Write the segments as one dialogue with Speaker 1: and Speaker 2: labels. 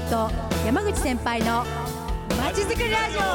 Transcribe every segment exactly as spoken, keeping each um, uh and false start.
Speaker 1: と山口先輩のまちづくりラジ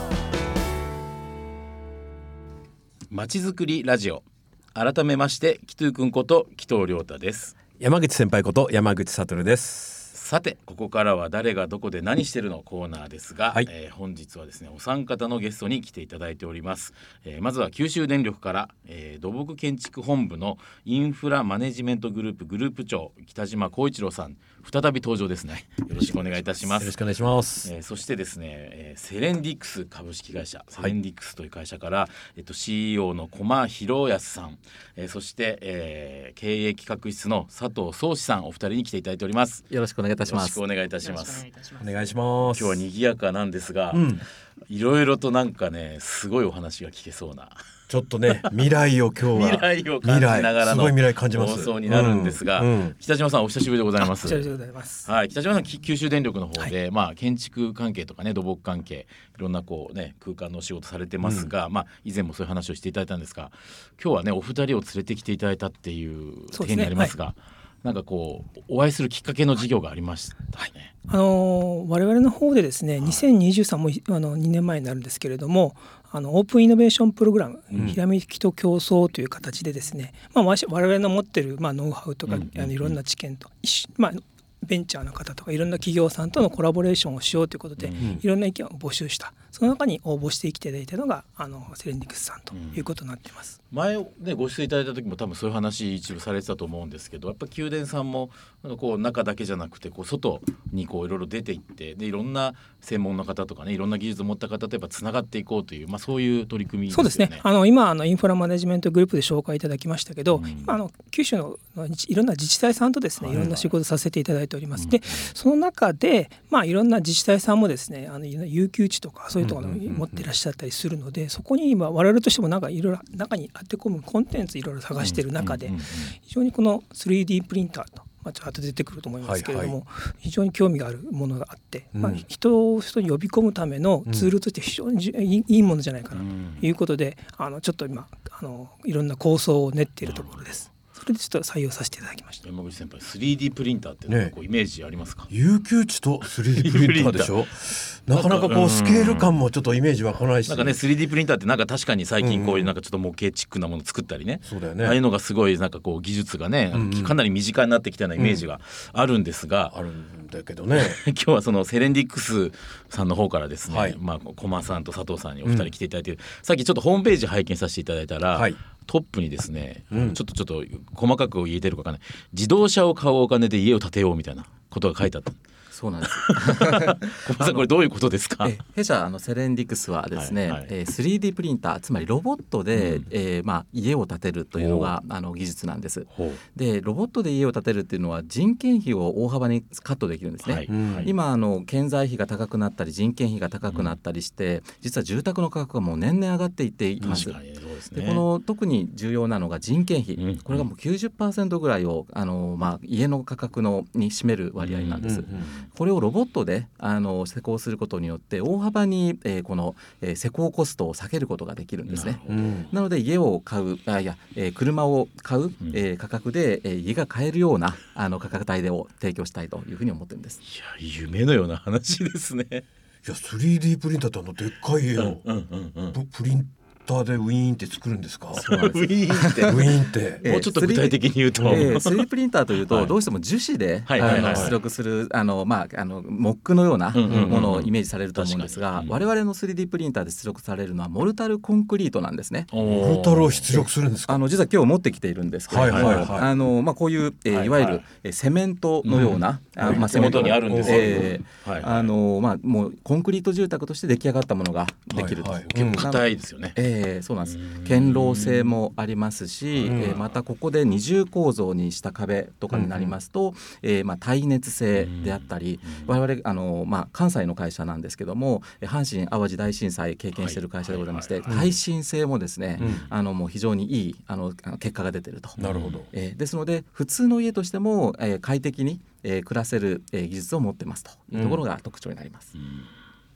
Speaker 2: オ。まちづくりラジオ、改めまして紀藤くんこと紀藤亮太です。
Speaker 3: 山口先輩こと山口悟です。
Speaker 2: さて、ここからは誰がどこで何してるのコーナーですが、はい、えー、本日はですねお三方のゲストに来ていただいております。えー、まずは九州電力から、えー、土木建築本部のインフラマネジメントグループグループ長北島光一郎さん、再び登場ですね。よろしくお願いいたします。
Speaker 3: よろしくお願いします。
Speaker 2: えー、そしてですね、えー、セレンディックス株式会社、セレンディックスという会社から、えっと、シーイーオー の駒博康さん、えー、そして、えー、経営企画室の佐藤壮志さん、お二人に来ていただいております。
Speaker 4: よろしくお願いいたします。
Speaker 2: よろしくお願いいたします。
Speaker 3: お願いします。
Speaker 2: 今日は賑やかなんですが、
Speaker 3: うん、
Speaker 2: いろいろとなんかねすごいお話が聞けそうな、
Speaker 3: ちょっとね未来を今日は
Speaker 2: 未来を感じながらの放送になるんですが、うんうん、北島さんお久しぶりでございます。
Speaker 4: お久しぶりでございます。
Speaker 2: はい、北島さん九州電力の方で、
Speaker 4: はい、
Speaker 2: まあ、建築関係とかね土木関係いろんなこう、ね、空間の仕事されてますが、うん、まあ、以前もそういう話をしていただいたんですが、今日はねお二人を連れてきていただいたっていう点になりますが、なんかこうお会いするきっかけの事業がありましたね。はい、
Speaker 4: あの我々の方でですね、にせんにじゅうさんもあのにねんまえになるんですけれども、あのオープンイノベーションプログラム、うん、ひらめきと競争という形でですね、まあ、我々の持ってる、まあ、ノウハウとか、うんうんうん、あのいろんな知見と、まあ、ベンチャーの方とかいろんな企業さんとのコラボレーションをしようということで、うん、いろんな意見を募集した。その中に応募してきていただいたのがあのセレンディックスさんということになっています。
Speaker 2: うん、前、ね、ご出演いただいた時も多分そういう話一部されてたと思うんですけど、やっぱ宮殿さんもこう中だけじゃなくてこう外にこういろいろ出ていって、でいろんな専門の方とかねいろんな技術を持った方とやっぱつながっていこうという、まあ、そういう取り組みですよね。
Speaker 4: そうですね。あの今あのインフラマネジメントグループで紹介いただきましたけど、うん、今あの九州 の, のいろんな自治体さんとですね、はいはい、いろんな仕事させていただいております。うん、でその中で、まあ、いろんな自治体さんもですね、あの有給地とかそういうところを持っていらっしゃったりするので、そこに今我々としてもなんかいろいろ中に当て込むコンテンツいろいろ探している中で、非常にこの スリーディー プリンターと、まあ、ちょっと後で出てくると思いますけれども、はいはい、非常に興味があるものがあって、うん、まあ、人を人に呼び込むためのツールとして非常にいいものじゃないかなということで、あのちょっと今あのいろんな構想を練っているところです。それでちょっと採用させていただきました。
Speaker 2: 山口先輩、 スリーディー プリンターってなんかこうイメージありますか？
Speaker 3: ね、有給地と スリーディー プリンターでしょなかなかこうスケール感もちょっとイメージ湧かないし、
Speaker 2: なんかね スリーディー プリンターってなんか確かに最近こういうなんかちょっと模型チックなもの作ったりね、
Speaker 3: そうだよね、
Speaker 2: ああいうのがすごいなんかこう技術がね、うんうん、かなり身近になってきたようなイメージがあるんですが、
Speaker 3: うん、あるんだけどね
Speaker 2: 今日はそのセレンディックスさんの方からですね、
Speaker 3: はい、
Speaker 2: まあ、駒さんと佐藤さんにお二人来ていただいて、うん、さっきちょっとホームページ拝見させていただいたら、はい、トップにですね、うん、ちょっとちょっと細かく言えてるか分かんない、自動車を買うお金で家を建てようみたいなことが書いてあった。
Speaker 4: そうなんです
Speaker 2: 小さん、これどういうことですか？
Speaker 4: え弊社あのセレンディックスはですね、はいはい、えー、スリーディー プリンター、つまりロボットで、うん、えーまあ、家を建てるというのがあの技術なんです。でロボットで家を建てるっていうのは人件費を大幅にカットできるんですね。はいはい、今あの建材費が高くなったり人件費が高くなったりして、うん、実は住宅の価格がもう年々上がっていっています。
Speaker 2: 確かにそうですね。
Speaker 4: でこの特に重要なのが人件費、うん、これがもう きゅうじゅっパーセント ぐらいをあの、まあ、家の価格のに占める割合なんです。うんうんうん、これをロボットであの施工することによって大幅に、えー、この、えー、施工コストを下げることができるんですね。な, なので家を買うあいや、えー、車を買う、えー、価格で、えー、家が買えるようなあの価格帯を提供したいというふうに思ってるんです。
Speaker 2: いや夢のような話ですね。
Speaker 3: いや スリーディー プリンターってあのでっかい家を、うんうんうんうん、プリンターでウィーンって作るんですか？
Speaker 2: そうなんですウィーンって
Speaker 3: ウィーンって
Speaker 2: もうちょっと具体的に言うと、
Speaker 4: えー、スリーディー プリンターというと、はい、どうしても樹脂で、はいはいはいはい、出力するあの、まあ、あのモックのようなものをイメージされると思うんですが、うんうんうん、我々の スリーディー プリンターで出力されるのはモルタルコンクリートなんですね。
Speaker 3: モルタルを出力するんですか？
Speaker 4: あの実は今日持ってきているんですけれども、はいはいはい、あのまあ、こういう、えーはいはい、いわゆる、えー、セメントのような、
Speaker 2: うん、あまあ、セメントにあるんですよ、
Speaker 4: えーはいはい、あのまあ、もうコンクリート住宅として出来上がったものができると、はいはい、
Speaker 2: 結構硬いですよね。
Speaker 4: えー、そうなんです。堅牢性もありますし、うん、えー、またここで二重構造にした壁とかになりますと、うん、えーまあ、耐熱性であったり、うん、我々あの、まあ、関西の会社なんですけども阪神・淡路大震災経験している会社でございまして、はいはいはい、耐震性もですね、うん、あのもう非常にいいあの結果が出ていると。
Speaker 3: なるほど。
Speaker 4: えー、ですので普通の家としても、えー、快適に、えー、暮らせる、えー、技術を持ってますというところが特徴になります。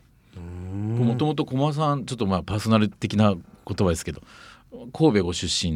Speaker 2: もともと駒さんちょっとまあパーソナル的な言葉ですけど神戸ご出身で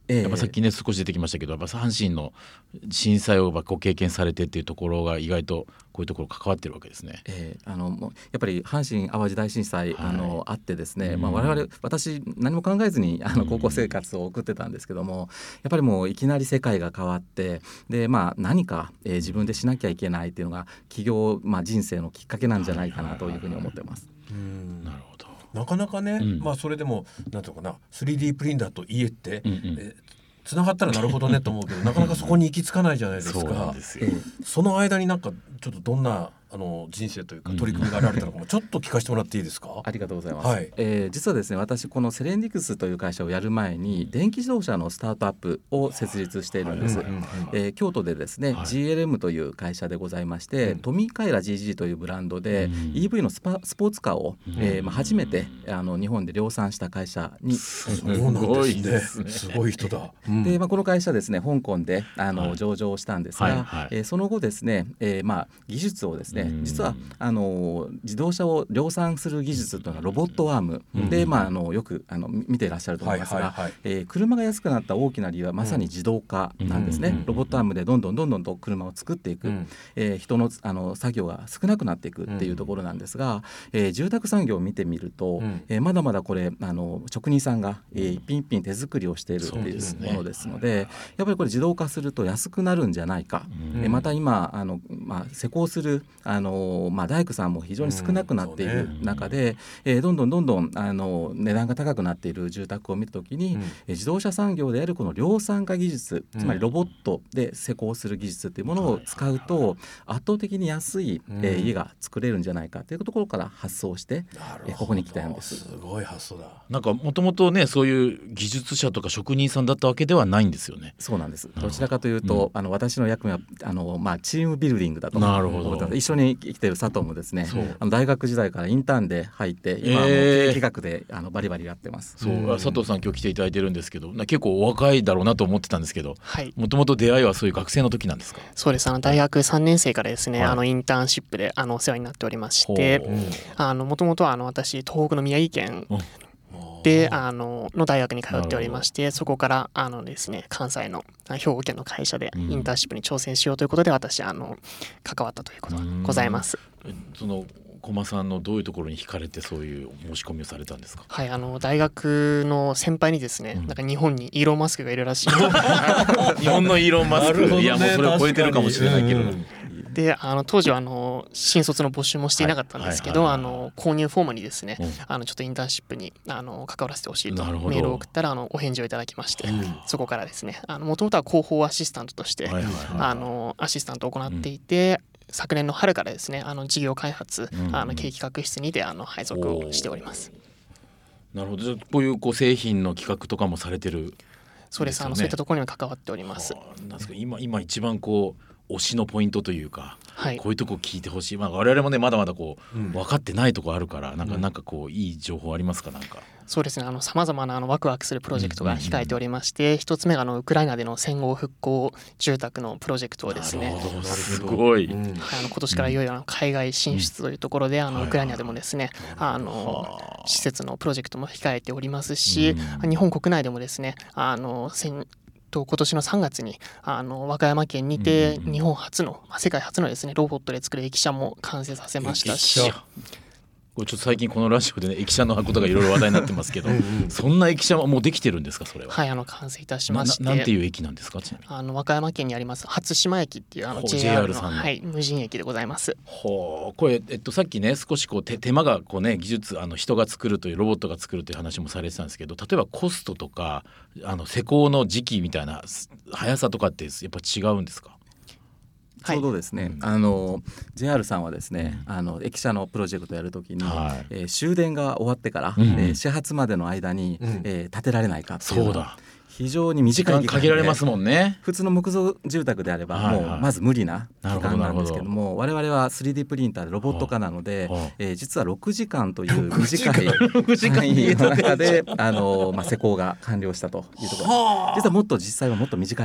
Speaker 2: えー、やっぱさっきね少し出てきましたけど、やっぱ阪神の震災をご経験されてっていうところが意外とこういうところ関わってるわけですね。
Speaker 5: えー、あのもうやっぱり阪神・淡路大震災、はい、あのあってですね、まあ、我々私何も考えずにあの高校生活を送ってたんですけども、やっぱりもういきなり世界が変わって、で、まあ、何か、えー、自分でしなきゃいけないっていうのが起業、まあ、人生のきっかけなんじゃないかなというふうに思ってます。
Speaker 3: うん、
Speaker 2: なるほど。
Speaker 3: なかなかね、うん、まあそれでもなんていうのかな スリーディー プリンターと家って、うんうん、えつながったらなるほどねと思うけどなかなかそこに行き着かないじゃないですか。
Speaker 2: そうなんですよ。
Speaker 3: その間になんかちょっとどんなあの人生というか取り組みがあられたのかもちょっと聞かせてもらっていいですか。
Speaker 5: ありがとうございます、
Speaker 3: はい。
Speaker 5: えー、実はですね、私このセレンディクスという会社をやる前に電気自動車のスタートアップを設立しているんです、はい、えー、京都でですね、はい、ジーエルエム という会社でございまして、うん、トミカイラ ジージー というブランドで、うん、イーブイ のスパ、スポーツカーを、うん、えーまあ、初めてあの日本で量産した会社に、
Speaker 3: すごいですね。すごい人だ、
Speaker 5: うん、で、まあ、この会社ですね香港であの、はい、上場したんですが、はいはい、えー、その後ですね、えーまあ、技術をですね、うん、実はあの自動車を量産する技術というのはロボットアーム、うん、で、まあ、あのよくあの見ていらっしゃると思いますが、はいはいはい、えー、車が安くなった大きな理由はまさに自動化なんですね、うん、ロボットアームでどんどんどんどんと車を作っていく、うん、えー、人の、あの作業が少なくなっていくっていうところなんですが、えー、住宅産業を見てみると、うん、えー、まだまだこれあの職人さんが、えー、一品一品手作りをしているっていうものですので、やっぱりこれ自動化すると安くなるんじゃないか、うん、えー、また今あの、まあ、施工するあの、まあ、大工さんも非常に少なくなっている中で、うん、ね、えー、どんどんどんどんあの値段が高くなっている住宅を見たときに、うん、えー、自動車産業であるこの量産化技術、つまりロボットで施工する技術というものを使うと圧倒的に安い、えー、家が作れるんじゃないかというところから発想して、えー、ここに来たんです。
Speaker 3: すごい発想だ。
Speaker 2: なんかもともとねそういう技術者とか職人さんだったわけではないんですよね。
Speaker 5: そうなんです。どちらかというと、うん、あの私の役目はあの、まあ、チームビルディングだと思ってます。なるほど。一緒に生きている佐藤もですね、あの大学時代からインターンで入って今はもう経営企画であのバリバリやってます。
Speaker 2: そう、うん、佐藤さん今日来ていただいてるんですけど、結構お若いだろうなと思ってたんですけど、もともと出会いはそういう学生の時なんですか。
Speaker 6: そうです。あの大学さんねん生からですね、はい、あのインターンシップであのお世話になっておりまして、もともとはあの私東北の宮城県であのの大学に通っておりまして、そこからあのですね関西の兵庫県の会社でインターンシップに挑戦しようということで、うん、私あの関わったということがございます。
Speaker 2: その駒さんのどういうところに惹かれてそういう申し込みをされたんですか。
Speaker 6: はい、あの大学の先輩にですね、うん、なんか日本にイーロン・マスクがいるらしい
Speaker 2: 日本のイーロン・マスク、ね、いやもうそれを超えてるかもしれないけど、うん、
Speaker 6: であの当時はあの新卒の募集もしていなかったんですけど、はいはいはいはい、あの購入フォームにですね、うん、あのちょっとインターンシップにあの関わらせてほしいとメールを送ったらあのお返事をいただきまして、うん、そこからですねもともとは広報アシスタントとして、はいはいはい、あのアシスタントを行っていて、うん、昨年の春からですねあの事業開発、うんうん、あの経営企画室にてあの配属をしております。
Speaker 2: なるほど。こういうこう製品の企画とかもされてるんですよね。
Speaker 6: そうです。あのそういったところにも関わっております。
Speaker 2: なんですか今今一番こう推しのポイントというか、
Speaker 6: はい、
Speaker 2: こういうとこ聞いてほしい、まあ、我々もねまだまだこう、うん、分かってないとこあるからなんか、うん、なんかこういい情報ありますか。なんか
Speaker 6: そうですね、あの様々なあのワクワクするプロジェクトが控えておりまして、うんうんうん、一つ目があのウクライナでの戦後復興住宅のプロジェクトをですね、
Speaker 2: すごい、
Speaker 6: うん、あの今年からいよいよ海外進出というところで、うん、あのウクライナでもですね、あの施設のプロジェクトも控えておりますし、うん、日本国内でもですねあの先と今年のさんがつにあの和歌山県にて日本初の、まあ、世界初のですねロボットで作る駅舎も完成させましたし、
Speaker 2: これちょっと最近このラジオでね駅舎のことがいろいろ話題になってますけどうん、うん、そんな駅舎はもうできてるんですか。それは。
Speaker 6: はい、あの完成いたしまして、
Speaker 2: な, なんていう駅なんですか。ちなみに
Speaker 6: あの和歌山県にあります初島駅っていうあの ジェイアール の, の、はい、無人駅でございます。
Speaker 2: ほう、これ、えっと、さっきね少しこう 手, 手間がこう、ね、技術あの人が作るというロボットが作るという話もされてたんですけど、例えばコストとかあの施工の時期みたいな速さとかってやっぱ違うんですか。
Speaker 5: ちょうどですね、はい、あの ジェイアール さんはですね、うん、あの駅舎のプロジェクトをやるときに、はい、えー、終電が終わってから、うん、えー、始発までの間に、うん、えー、建てられないかっていうのが非常に短い
Speaker 2: 時間で限られますもんね。
Speaker 5: 普通の木造住宅であればもうまず無理な期間なんですけども、我々は スリーディー プリンターでロボット化なので、えー、実はろくじかんという短い範囲の中であの、まあ、施工が完了したというところ。実はもっと実際はもっと短い期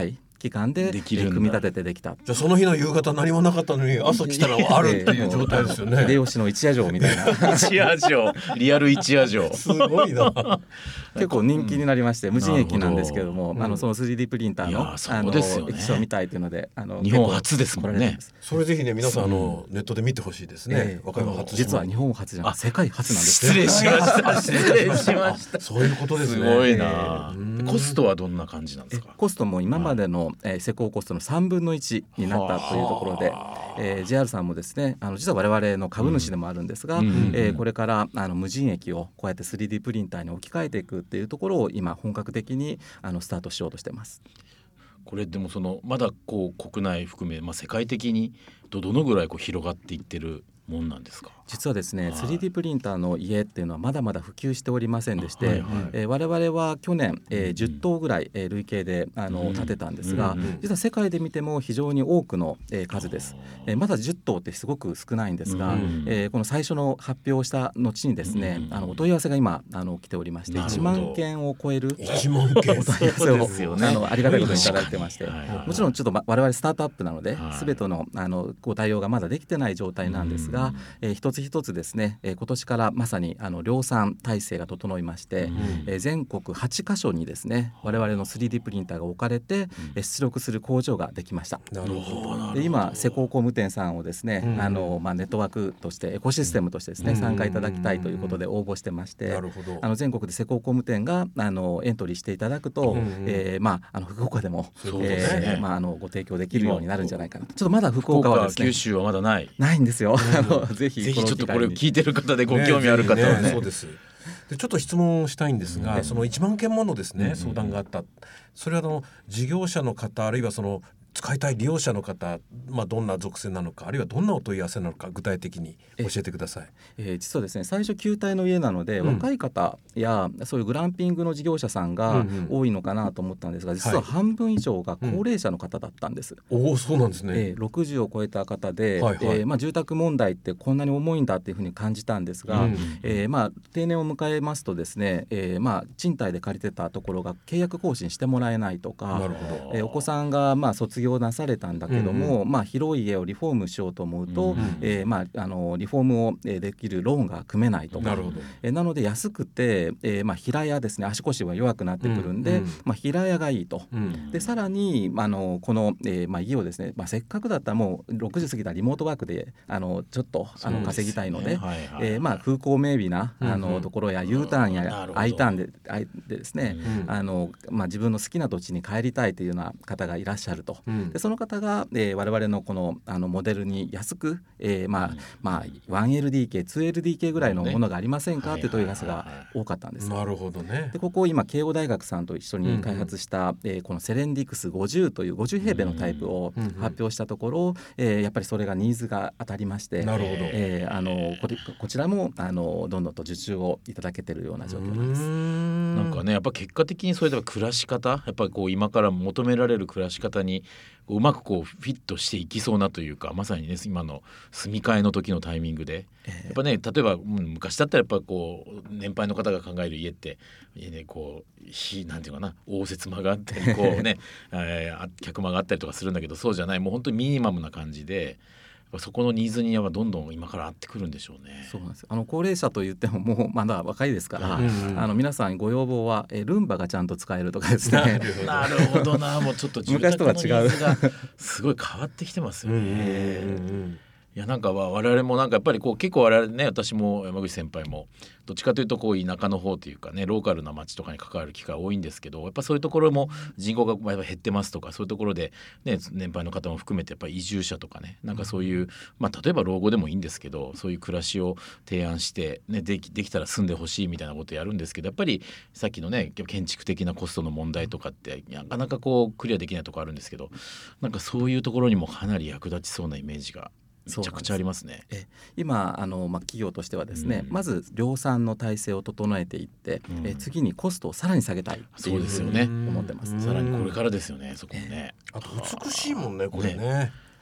Speaker 5: 期間で組み立ててできた。
Speaker 3: じゃあその日の夕方何もなかったのに朝来たらあるっていう状態ですよね。
Speaker 5: 秀吉の一夜城みたいな
Speaker 2: 一夜城、リアル一夜城
Speaker 3: すごいな
Speaker 5: 結構人気になりまして、無人駅なんですけども、
Speaker 3: うん、
Speaker 5: あのその スリーディー プリンターの、
Speaker 2: あの、ね、
Speaker 5: 液晶見たいというので、あの
Speaker 2: 日本初ですもんね。
Speaker 3: それぜひね皆さんあのネットで見てほしいですね、えー、和歌山初。
Speaker 5: 実は日本初じゃなく世界初なんです。
Speaker 2: 失礼しました失礼しました
Speaker 3: そういうことですね。
Speaker 2: すごいな、えー、コストはどんな感じなんですか。
Speaker 5: コストも今までの、えー、施工コストのさんぶんのいちになったというところで、えー、ジェイアール さんもですね、あの実は我々の株主でもあるんですが、うんえー、これからあの無人駅をこうやって スリーディー プリンターに置き換えていくっていうところを今本格的にあのスタートしようとしています。
Speaker 2: これでもそのまだこう国内含め、まあ、世界的に ど, どのぐらいこう広がっていってるもんなんですか。
Speaker 5: 実はですね、はい、スリーディー プリンターの家っていうのはまだまだ普及しておりませんでして、はいはいえー、我々は去年、えー、じゅっとうぐらい、えー、累計であの建てたんですが、うんうん、実は世界で見ても非常に多くの、えー、数です、えー、まだじゅっとうってすごく少ないんですが、うんえー、この最初の発表した後にですね、うん、あのお問い合わせが今あの来ておりましていちまんけんを超える
Speaker 3: いちまんけん
Speaker 5: お問い合わせをですよ、ね、あのありがたいことにいただいてまして、はいはい、もちろんちょっと、ま、我々スタートアップなので、はい、全ての、あのご対応がまだできてない状態なんですが、うんえー、一つ一つですね、えー、今年からまさにあの量産体制が整いまして、うんえー、全国はちかしょにですね我々の スリーディー プリンターが置かれて、うんえー、出力する工場ができました。
Speaker 3: なるほど。
Speaker 5: で今施工工務店さんをですね、うんあのまあ、ネットワークとしてエコシステムとしてですね、うん、参加いただきたいということで応募してまして、
Speaker 3: なるほど。
Speaker 5: あの全国で施工工務店があのエントリーしていただくと、うんえーまあ、あの福岡でも
Speaker 2: そうですね、
Speaker 5: えーまあ、あのご提供できるようになるんじゃないかなと。ちょっとまだ福岡はですね
Speaker 2: 九州はまだない
Speaker 5: ないんですよ、
Speaker 2: うん、ぜひぜひちょっとこれ聞いてる方でご興味ある方は ね, ね, ね
Speaker 3: そうですでちょっと質問したいんですが、うん、そのいちまんけんものですね、うん、相談があった。それはあの事業者の方あるいはその使いたい利用者の方、まあ、どんな属性なのかあるいはどんなお問い合わせなのか具体的に教えてください。
Speaker 5: ええー、実はですね最初旧体の家なので、うん、若い方やそういうグランピングの事業者さんが多いのかなと思ったんですが、実は半分以上が高齢者の方だったんです、
Speaker 3: うん、おおそうなんですね、
Speaker 5: えー、ろくじゅうを超えた方で、
Speaker 3: はいはい
Speaker 5: えーまあ、住宅問題ってこんなに重いんだっていうふうに感じたんですが、うんえーまあ、定年を迎えますとですね、えーまあ、賃貸で借りてたところが契約更新してもらえないとか、
Speaker 3: なるほど、
Speaker 5: えー、お子さんがまあ卒業なされたんだけども、うんうんまあ、広い家をリフォームしようと思うと、うんうんえーまあ、あのリフォームをできるローンが組めないとか、
Speaker 3: なるほど、
Speaker 5: えー、なので安くて、えーまあ、平屋ですね、足腰は弱くなってくるんで、うんうんまあ、平屋がいいと、うん、でさらにあのこの、えーまあ、家をですね、まあ、せっかくだったらもうろくじゅう過ぎたリモートワークであのちょっとあの稼ぎたいので、えーまあ、風光明媚なあの、うんうん、ところや U ターンや I ターン で, でですね、うんあのまあ、自分の好きな土地に帰りたいというような方がいらっしゃると、うん、でその方が、えー、我々のこの、あのモデルに安く、えーまあうんまあ、ワンエルディーケー、ツーエルディーケー ぐらいのものがありませんか、ね、という問い合わせが多かったんです。
Speaker 3: なるほどね。
Speaker 5: でここを今慶応大学さんと一緒に開発した、うんえー、このセレンディクスごじゅうというごじゅう平米のタイプを発表したところ、うんえー、やっぱりそれがニーズが当たりまして、
Speaker 3: なるほど、
Speaker 5: えー、あの こ, こちらもあのどんどんと受注をいただけているような状況です。
Speaker 2: なんかねやっぱ結果的にそれでは暮らし方やっぱりこう今から求められる暮らし方にうまくこうフィットしていきそうなというか、まさにね今の住み替えの時のタイミングで、えー、やっぱね例えば、うん、昔だったらやっぱこう年配の方が考える家って家ねこう非なんていうかな応接間があったりこうね、えー、客間があったりとかするんだけど、そうじゃないもう本当にミニマムな感じで。そこのニーズにはどんどん今から合ってくるんでしょうね。
Speaker 5: そうなんです。あの高齢者といってももうまだ若いですから、うんうん、あの皆さんご要望はえルンバがちゃんと使えるとかですね。
Speaker 2: なるほどな。もうちょっと住宅のニーズがすごい変わってきてますよね。うんうんうんうんいやなんか我々もなんかやっぱりこう結構我々ね私も山口先輩もどっちかというとこう田舎の方というかねローカルな町とかに関わる機会多いんですけど、やっぱそういうところも人口がやっぱ減ってますとかそういうところで、ね、年配の方も含めてやっぱり移住者とかねなんかそういう、まあ、例えば老後でもいいんですけどそういう暮らしを提案して、ね、でき、できたら住んでほしいみたいなことをやるんですけど、やっぱりさっきのね建築的なコストの問題とかってなかなかこうクリアできないところあるんですけど、なんかそういうところにもかなり役立ちそうなイメージがめちゃくちゃありますね。
Speaker 5: え今あの、まあ、企業としてはですね、うん、まず量産の体制を整えていって、うん、え次にコストをさらに下げたいっていうふうに思ってます。
Speaker 2: さらにこれからですよねそこもね。
Speaker 3: あと美しいもんねこれね。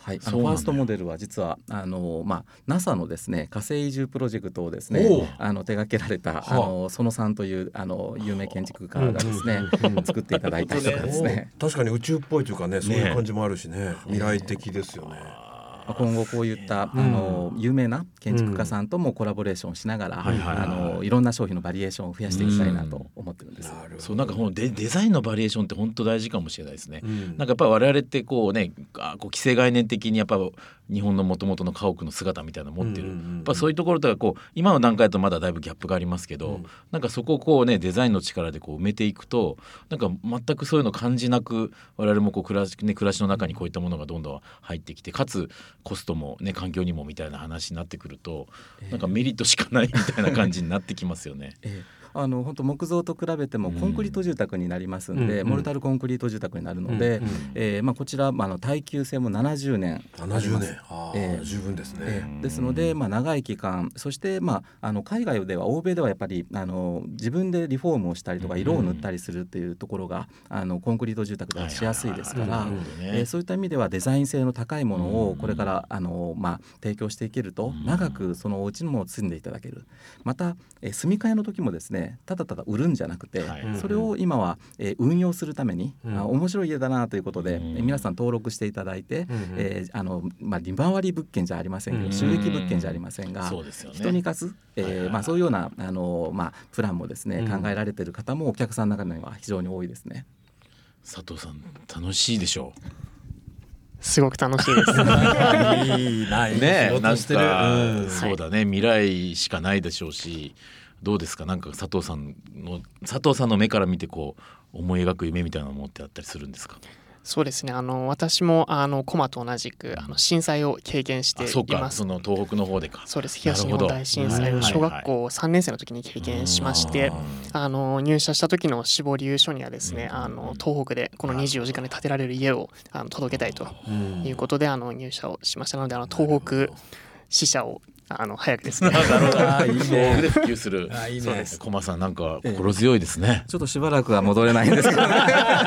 Speaker 5: はい、あのファーストモデルは実はあの、まあ、ナサ のですね火星移住プロジェクトをですねあの手掛けられたあの園さんというあの有名建築家がですね、うんうん、作っていただいたりとかですね
Speaker 3: 確かに宇宙っぽいというかねそういう感じもあるしね、ね未来的ですよね。
Speaker 5: 今後こういったあの有名な建築家さんともコラボレーションしながら、うん、あのいろんな商品のバリエーションを増やしていきたいなと思ってるんです。
Speaker 2: うん、そうなんかこの デ, デザインのバリエーションって本当大事かもしれないですね。うん、なんかやっぱり我々ってこうねあこう既成概念的にやっぱ日本の元々の家屋の姿みたいなの持ってる、うんうんうん、やっぱそういうところとかこう今の段階だとまだだいぶギャップがありますけど、うん、なんかそこをこうねデザインの力でこう埋めていくとなんか全くそういうの感じなく我々もこう暮らし、ね、暮らしの中にこういったものがどんどん入ってきてかつコストもね環境にもみたいな話になってくると、えー、なんかメリットしかないみたいな感じになってきますよね。
Speaker 5: えーあの本当木造と比べてもコンクリート住宅になりますんで、うん、モルタルコンクリート住宅になるので、うんえーまあ、こちら、まあ、の耐久性もななじゅうねん
Speaker 3: ななじゅうねんあ、えー、十分ですね、え
Speaker 5: ー、ですので、まあ、長い期間そして、まあ、あの海外では欧米ではやっぱりあの自分でリフォームをしたりとか色を塗ったりするっていうところが、うん、あのコンクリート住宅ではしやすいですからそういった意味ではデザイン性の高いものをこれからあの、まあ、提供していけると長くそのお家にも住んでいただける。また、えー、住み替えの時もですねただただ売るんじゃなくて、はい、それを今は、えー、運用するために、うん、あ面白い家だなということで、うん、皆さん登録していただいて、うんえーあのまあ、利回り物件じゃありませんけど、うん、収益物件じゃありませんが、そうですよね、人に貸す、えーはいはいまあ、そういうようなあの、まあ、プランもですね、うん、考えられている方もお客さんの中には非常に多いですね。
Speaker 2: 佐藤さん楽しいでしょう。
Speaker 6: すごく楽しいです
Speaker 2: いいないね仕事してる、うん、そうだね未来しかないでしょうしどうですかなんか佐藤さんの佐藤さんの目から見てこう思い描く夢みたいなものってあったりするんですか？
Speaker 6: そうですねあの私もあのコマと同じくあの震災を経験しています。
Speaker 2: そうかその東北の方でか。
Speaker 6: そうです東日本大震災を小学校さんねん生の時に経験しまして、はいはいはい、あの入社した時の志望理由書にはですね、うん、あの東北でこのにじゅうよじかんで建てられる家をあの届けたいということであの入社をしましたのであの東北支社をあの早くですね
Speaker 2: なるほどあいいねで普及するあいいねそうです駒さんなんか心強いですね、
Speaker 5: ええ、ちょっとしばらくは戻れないんですけどね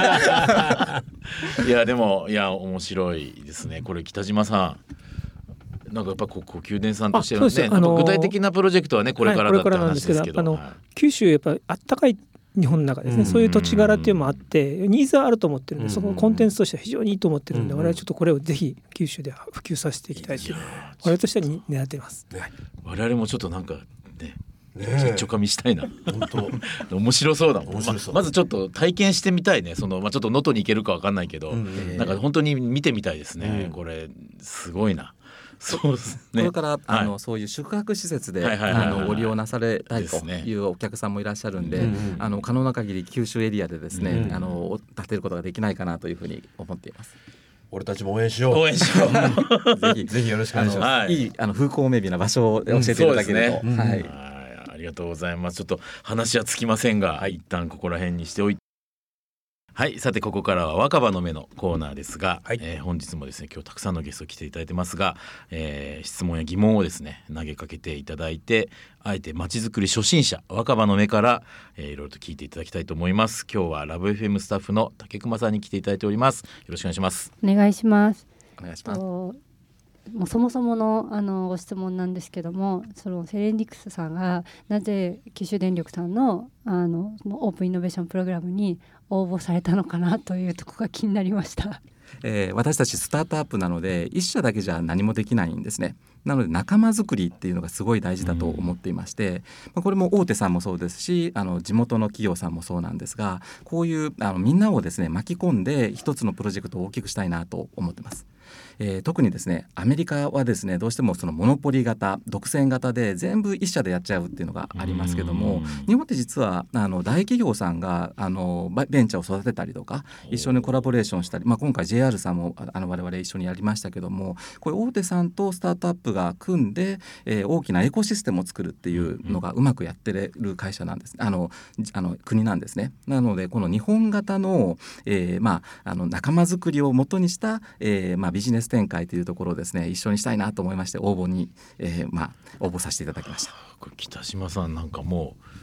Speaker 2: いやでもいや面白いですねこれ北島さんなんかやっぱこう宮殿さんとしてのね、あのー、具体的なプロジェクトはねこれからだって話ですけど、
Speaker 4: はい、これからなんですけど、あの、はい、九州やっぱりあったかい日本の中ですね、そういう土地柄っていうのもあってニーズはあると思ってるんで、そこのコンテンツとしては非常にいいと思ってるんで、我々はちょっとこれをぜひ九州で普及させていきたいという我々としては狙っています、
Speaker 2: ね、我々もちょっとなんかね実直みしたいな本当面白そうだもん。ま, まずちょっと体験してみたいね。その、まあ、ちょっと能登に行けるか分かんないけど、うん、なんか本当に見てみたいですね、うん、これすごいな。そうですね、
Speaker 5: これからあの、はい、そういう宿泊施設でご利用なされたいというお客さんもいらっしゃるんで、ね、あの可能な限り九州エリアでですね、うん、あの建てることができないかなというふうに思っています。
Speaker 3: 俺たちも応援しよう
Speaker 2: 応援しよう
Speaker 3: ぜひぜひよろしくお願いします。
Speaker 5: はい、いいあの風光明媚な場所を教えていただけると、うんねはい、
Speaker 2: ありがとうございます。ちょっと話はつきませんが、はい、一旦ここら辺にしておいて、はい、さてここからは若葉の目のコーナーですが、はいえー、本日もですね今日たくさんのゲスト来ていただいてますが、えー、質問や疑問をですね投げかけていただいて、あえてまちづくり初心者若葉の目から、えー、いろいろと聞いていただきたいと思います。今日はラブ エフエム スタッフの竹熊さんに来ていただいております。よろしくお願いします。
Speaker 7: お願いします。
Speaker 5: お願いします。
Speaker 7: もうそもそものあのご質問なんですけども、そのセレンディクスさんがなぜ九州電力さんのあのそのオープンイノベーションプログラムに応募されたのかなというところが気になりました。
Speaker 5: えー、私たちスタートアップなので一社だけじゃ何もできないんですね。なので仲間づくりっていうのがすごい大事だと思っていまして、まあ、これも大手さんもそうですしあの地元の企業さんもそうなんですが、こういうあのみんなをですね巻き込んで一つのプロジェクトを大きくしたいなと思ってます。えー、特にですねアメリカはですねどうしてもそのモノポリ型独占型で全部一社でやっちゃうっていうのがありますけども、日本って実はあの大企業さんがあのベンチャーを育てたりとか一緒にコラボレーションしたり、まあ、今回 ジェイアール さんもあの我々一緒にやりましたけども、これ大手さんとスタートアップが組んで、えー、大きなエコシステムを作るっていうのがうまくやってる会社なんです、あのあの国なんですね。なのでこの日本型の、えーまあ、あの仲間づくりをもとにした、えーまあ、ビジネス展開というところをですね一緒にしたいなと思いまして応募に、えーまあ、応募させていただきました。
Speaker 2: これ北島さんなんかもう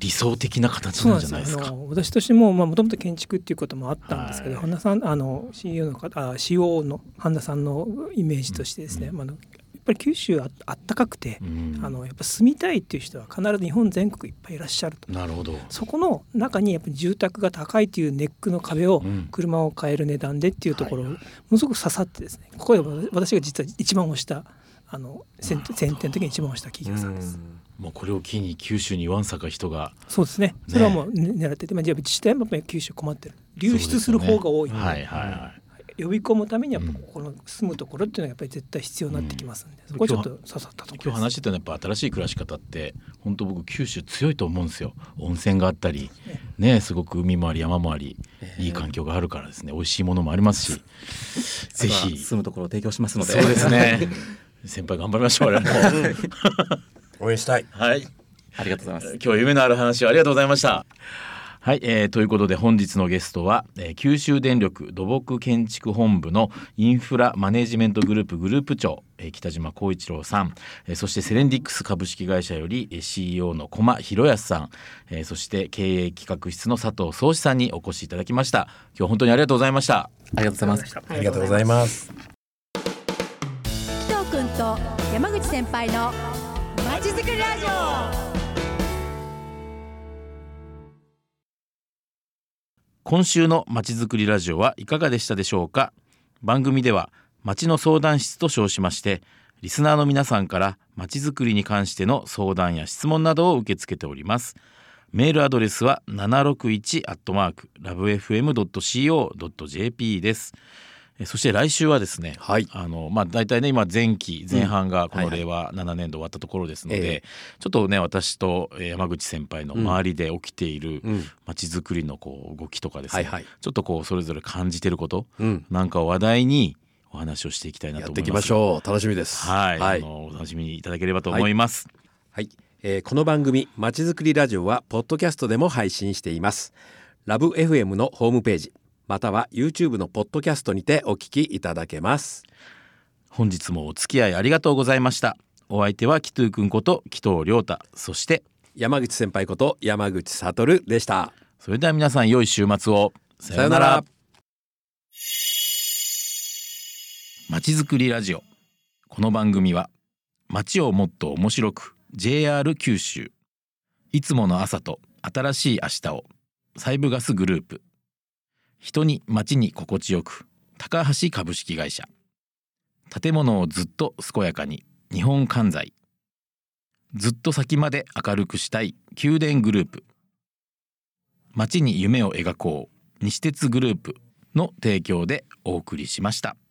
Speaker 2: 理想的な形なんじゃないですか。
Speaker 4: そうなんですよ。あの私としてももともと建築っていうこともあったんですけど、半田さんあの シーイーオー の方あ シーオーオー の半田さんのイメージとしてですね、うん、まあ、やっぱり九州 あ, あったかくて、うん、あのやっぱ住みたいっていう人は必ず日本全国いっぱいいらっしゃると。
Speaker 2: なるほど。
Speaker 4: そこの中にやっぱり住宅が高いというネックの壁を車を買える値段でっていうところをものすごく刺さってですね、ここで私が実は一番推したあの先天の時に一番推した企業さんです。
Speaker 2: もうこれを機に九州にわんさか人が、
Speaker 4: そうですね、それはもう狙ってて、まあ、じゃあ自治体もやっぱり九州困ってる、流出する方が多いので、ね、はいはいはい、呼び込むためにはここの住むところっていうのはやっぱり絶対必要になってきますんで、うん、そこはちょっと刺さったところです。
Speaker 2: 今日話してたのはやっぱ新しい暮らし方って本当僕九州強いと思うんですよ。温泉があったりね、すごく海もあり山もあり、いい環境があるからですね、美味しいものもありますし、ぜひ
Speaker 5: 住むところを提供しますので。
Speaker 2: そうですね先輩頑張りましょう。我々も
Speaker 3: 応援したい。
Speaker 2: はい、
Speaker 5: ありがとうございます。
Speaker 2: 今日は夢のある話をありがとうございました。はい、えー、ということで本日のゲストは、えー、九州電力土木建築本部のインフラマネジメントグループグループ長、えー、北島光一郎さん、えー、そしてセレンディックス株式会社より シーイーオー の駒博康さん、えー、そして経営企画室の佐藤壮志さんにお越しいただきました。今日本当にありがとうございました。
Speaker 5: ありがとうございます。
Speaker 3: ありがとうございます。
Speaker 1: 紀藤君と山口先輩のまちづくりラジオ。
Speaker 2: 今週のまちづくりラジオはいかがでしたでしょうか。番組ではまちの相談室と称しまして、リスナーの皆さんからまちづくりに関しての相談や質問などを受け付けております。メールアドレスは ななろくいち アットマーク ラブエフエム ドット シーオー ドット ジェーピー です。そして来週はですね、はい、あのまあ大体ね今前期前半がこの令和ななねん度終わったところですので、うんはいはい、ちょっとね私と山口先輩の周りで起きているまちづくりのこう動きとかですね、うんはいはい、ちょっとこうそれぞれ感じてること、うん、なんかを話題にお話をしていきたいなと思います。
Speaker 3: やっていきましょう。楽しみです。
Speaker 2: はい、はい、あのお楽しみにいただければと思います。
Speaker 3: はい、はい、えー、この番組まちづくりラジオはポッドキャストでも配信しています。ラブ エフエム のホームページまたは YouTube のポッドキャストにてお聞きいただけます。
Speaker 2: 本日もお付き合いありがとうございました。お相手は紀藤くんこと紀藤亮太、そして
Speaker 3: 山口先輩こと山口悟でした。
Speaker 2: それでは皆さん良い週末を。さようなら。まちづくりラジオ。この番組は街をもっと面白く ジェイアール 九州、いつもの朝と新しい明日をサイブガスグループ、人に街に心地よく高橋株式会社、建物をずっと健やかに日本関西、ずっと先まで明るくしたい宮殿グループ、街に夢を描こう西鉄グループの提供でお送りしました。